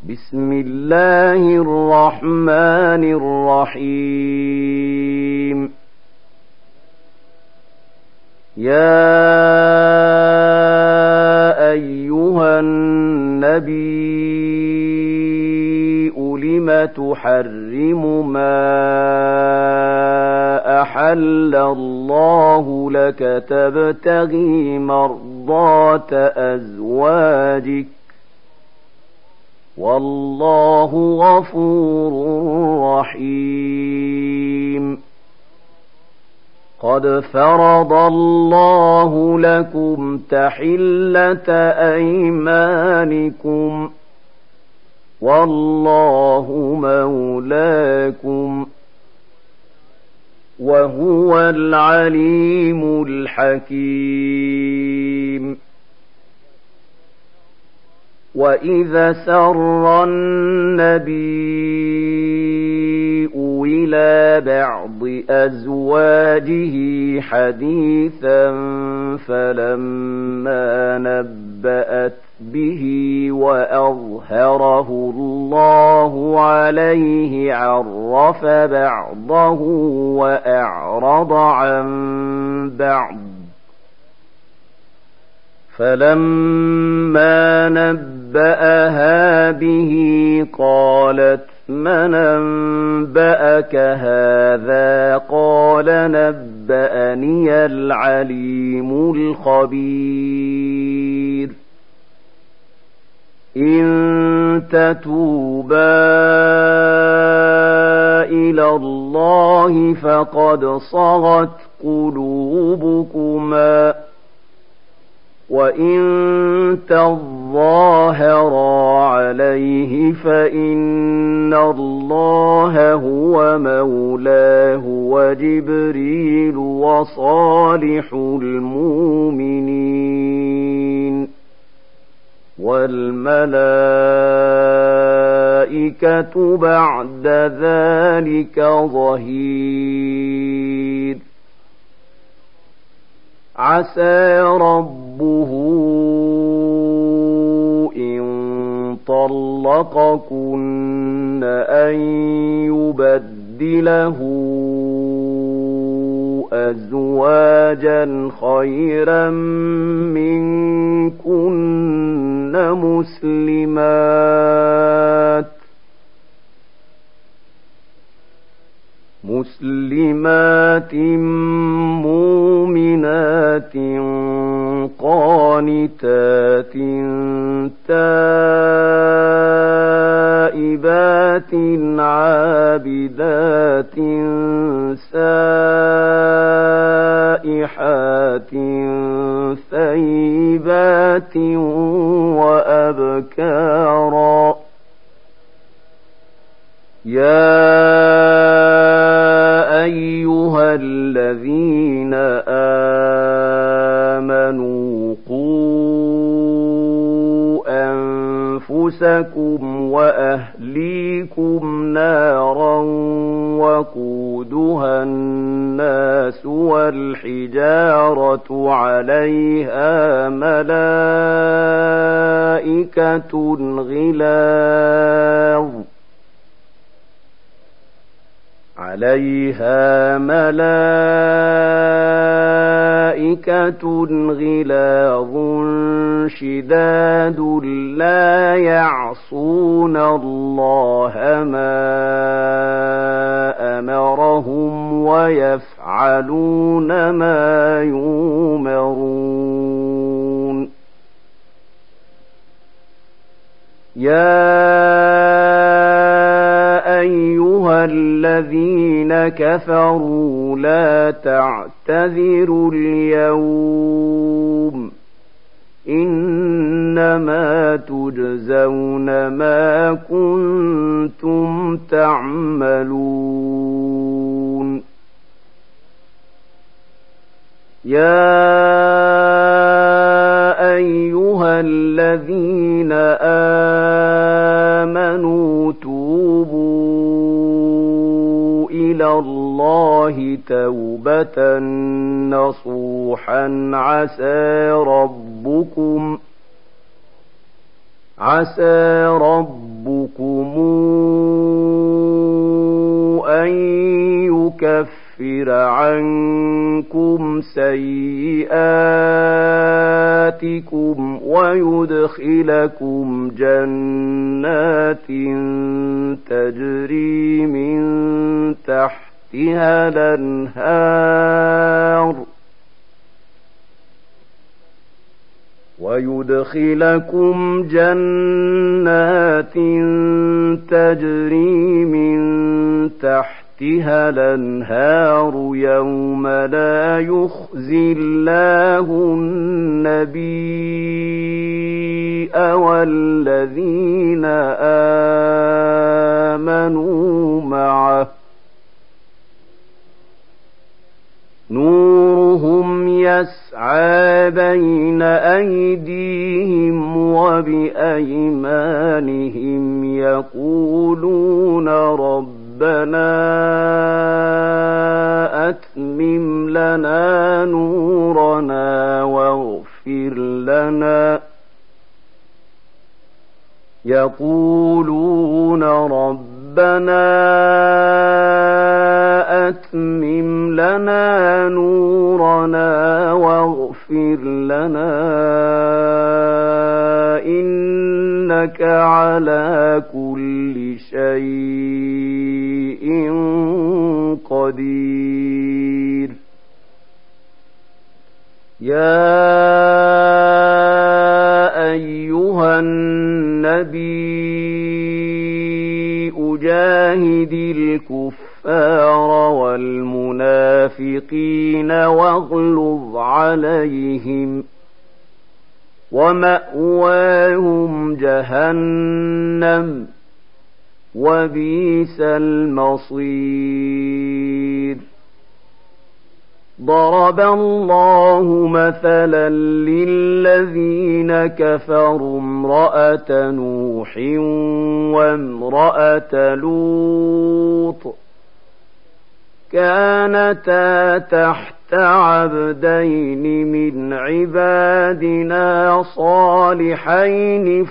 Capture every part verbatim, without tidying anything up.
بسم الله الرحمن الرحيم. يا أيها النبي لم تحرم ما أحل الله لك تبتغي مرضات أزواجك والله غفور رحيم. قد فرض الله لكم تحلة أيمانكم والله مولاكم وهو العليم الحكيم. وإذا سر النبي إلى بعض أزواجه حديثا فلما نبأت به وأظهره الله عليه عرف بعضه وأعرض عن بعض. فلما نبأها به قالت من أنبأك هذا؟ قال نبأني العليم الخبير. إن تتوبا إلى الله فقد صغت قلوبكما وإن تظاهرا عليه فإن الله هو مولاه وجبريل وصالح المؤمنين والملائكة بعد ذلك ظهير. عسى ربه إن طلقكن أن يبدله أزواجا خيرا منكن مسلمات مسلمات مؤمنات قانتات تائبات عابدات سائحات ثيبات وأبكارا. يا أيها الذين آمنوا قوا أنفسكم وأهليكم نارا وقودها الناس والحجارة عليها ملائكة غلاظ عليها ملائكة غلاظ شداد لا يعصون الله ما أمرهم ويفعلون ما يؤمرون. يا أيها الذين كفروا لا تعتذروا اليوم إنما تجزون ما كنتم تعملون. يا أيها الذين آمنوا توبوا إلى الله توبة نصوحا عسى ربكم عسى ربكم عنكم سيئاتكم ويدخلكم جنات تجري من تحتها الأنهار ويدخلكم جنات تجري من تحتها الأنهار يوم لا يخزي الله النبي والذين آمنوا معه نورهم يسعى بين أيديهم وبأيمانهم يقولون ربنا أتمم لنا نورنا واغفر لنا يقولون ربنا أتمم لنا نورنا واغفر لنا إنك على كل شيء قدير يا أيها النبي أجاهد الكفار والمنافقين واغلظ عليهم ومأواهم جهنم وبئس المصير ضرب الله مثلا للذين كفروا امرأة نوح وامرأة لوط كانتا تحت عبدين من عبادنا صالحين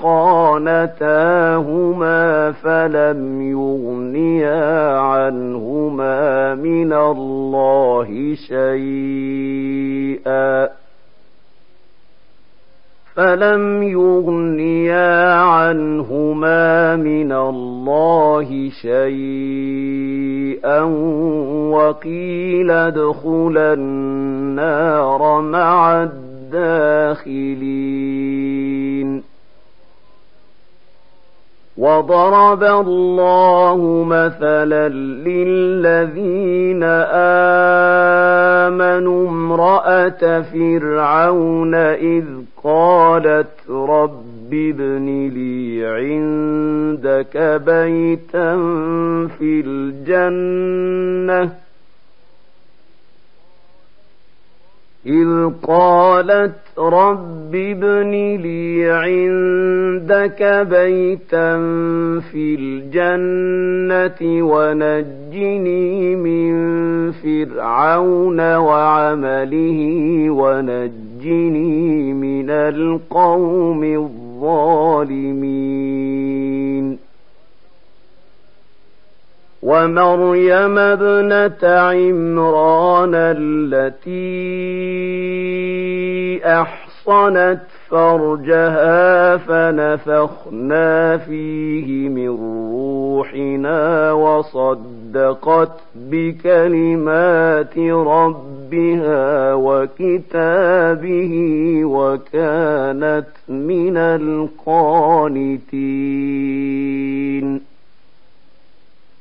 فخانتاهما فلم يغنيا عنهما من الله شيئا فلم يغنيا عنهما من الله شيئا وقيل ادخلا النار مع الداخلين وضرب الله مثلا للذين آمنوا امرأة فرعون إذ قالت رب ابن لي عندك بيتا في الجنة إذ قالت رب ابن لي عندك بيتا في الجنة ونجني من فرعون وعمله ونجني من القوم الظالمين ومريم ابنة عمران التي أحصنت فرجها فنفخنا فيه من روحنا وصدقت بكلمات ربها وكتابه وكانت من القانتين